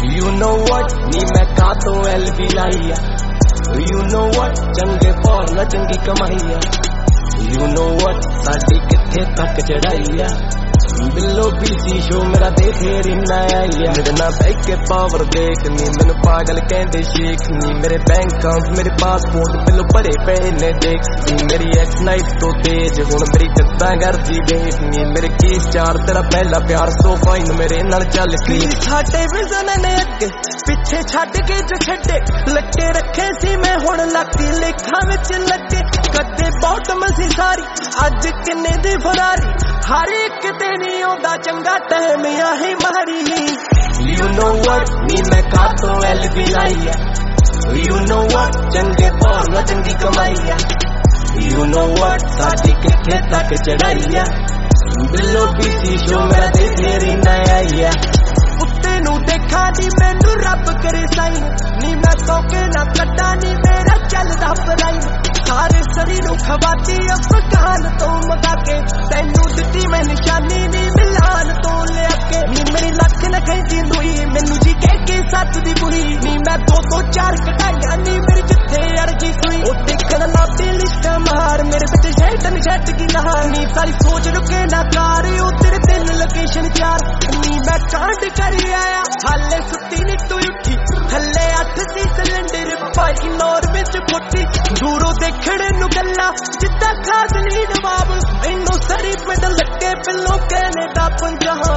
You know what, नी मैं कातों LV लाई है। You know what, चंगे पौर ना चंगी कमाई है। You know what, साडी किथे तक चढ़ाई है। बिल्लो BC शो मेरा देखे रिन्ना आई है। मेरे ना बैक के पावर देख नी मैनू पागल कहते शेख नी। मेरे बैंक अकाउंट मेरे पासपोर्ट बिल्लो भरे पे ने देख नी। मेरी एक्स नाइट तो तेज हुण मेरी कद्दा घर दी देख नी। मेरे केस चार तेरा पहला प्यार सो फाइन मेरे नाल चल सी। साडे विजन ने अगे पिछे छड्ड के जो छड्डे लट्टे रखे सी मैं हुण लाकी लेखा विच लगे। कदे बॉटम सी सारी अज किन्ने दी फरारी हर एक ते नहीं आउंदा चंगा टाइम आही मारी। You know what, नी मैं कातों LV लाई है। You know what, चंगे पौर ना चंगी कमाई है। You know what, साडी किथे तक चढ़ाई है। बिल्लो BC शो मेरा देखे रिन्ना आई है। उत्ते नू देखा नी मैनू रब करे साइन नी मैं सौके ना कड्डा नी मेरा चलदा पराई। सारे सरी नू खवाती अफगान तो मगा के तैनू दिती मैं निशानी नी मिलान तो ले के। नी मेरी लख न कहती दुई मैनू जी के सच दी बुरी नी मैं दो चार कटाइयां नी मेरी जिथे अड़गी सुई। ओ देखण लाती लिस्ट मार मेरे बिच शैटन छट की नहार नी सारी सोच रुके ना कार ओ तेरे दिल लोकेशन चार नी मैं कांड करी आया। हाले सुती नी तू उठी थल्ले 8 सी सिलेंडर पाई नौर विच फुटी दूरों देखने नू गल्ला जिद्दां खास नी जवाब मैनू सरी पिंड लगे पिल्लो कहने दा पंजाब।